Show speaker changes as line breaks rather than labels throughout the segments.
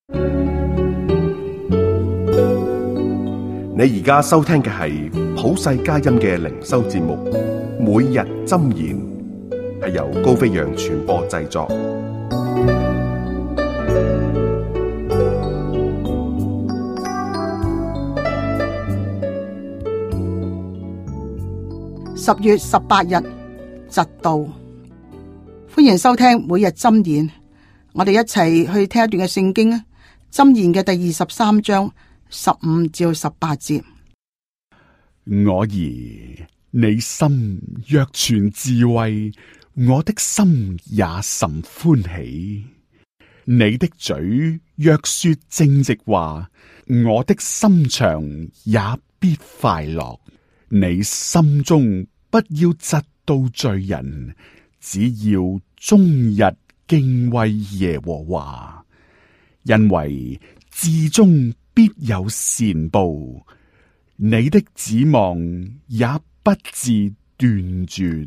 你而家收聽嘅係普世佳音嘅靈修節目，每日箴言，係由高飛揚傳播製作。
10月18日，嫉妒。歡迎收聽每日箴言，我哋一齊去聽一段嘅聖經啊！箴言嘅第23章15至18節。
我兒，你心若存智慧，我的心也甚歡喜。你的嘴若說正直話，我的心腸也必快樂。你心中不要嫉妒罪人，只要終日敬畏耶和華，因為至終必有善報，你的指望也不致斷絕。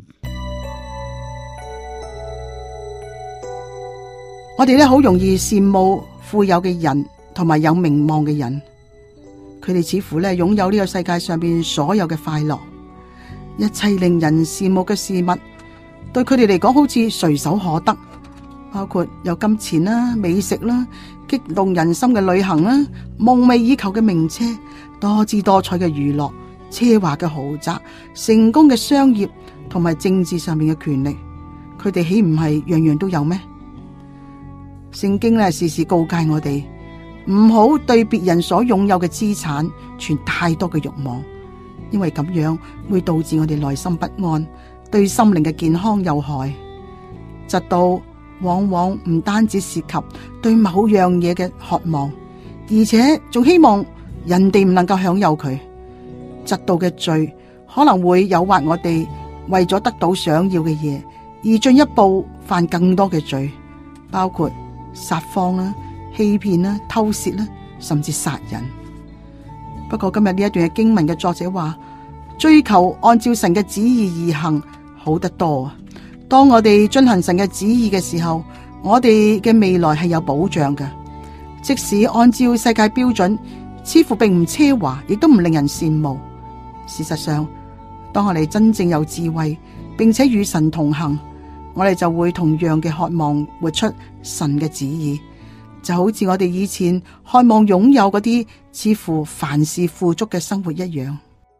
我哋好容易羨慕富有嘅人同埋有名望嘅人，佢哋似乎擁有呢個世界上邊所有嘅快樂，一切令人羨慕嘅事物，對佢哋嚟講好似隨手可得，包括有金錢啦、美食啦、激動人心嘅旅行啦、夢寐以求嘅名車、多姿多彩嘅娛樂、奢華嘅豪宅、成功嘅商業同埋政治上面嘅權力，佢哋豈唔係樣樣都有咩？聖經時時告誡我哋唔好對別人所擁有嘅資產存太多嘅慾望，因為咁樣會導致我哋內心不安，對心靈嘅健康有害。嫉妒往往唔單止涉及對某樣嘢嘅渴望，而且仲希望人哋唔能夠享有佢。嫉妒嘅罪可能會誘惑我哋為咗得到想要嘅嘢，而進一步犯更多嘅罪，包括撒謊啦、欺騙啦、偷竊啦，甚至殺人。不過今日呢一段嘅經文嘅作者話，追求按照神嘅旨意而行好得多。當我哋遵行神嘅旨意嘅時候，我哋嘅未來係有保障嘅。即使按照世界標準，似乎並唔奢華，亦都唔令人羨慕。事實上，當我哋真正有智慧，並且與神同行，我哋就會同樣嘅渴望活出神嘅旨意，就好似我哋以前渴望擁有嗰啲似乎凡事富足嘅生活一樣。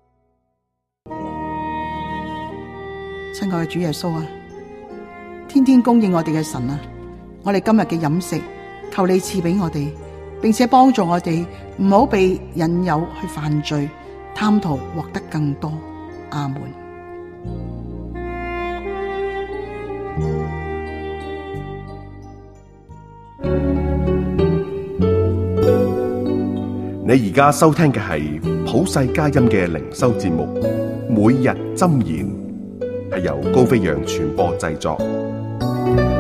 親愛嘅主耶穌啊，天天供應我哋嘅神啊，我哋今日嘅飲食，求你賜俾我哋，並且幫助我哋唔好被引誘去犯罪，貪圖獲得更多。阿門。
你而家收聽嘅係普世佳音嘅靈修節目，每日箴言，係由高飛揚傳播製作。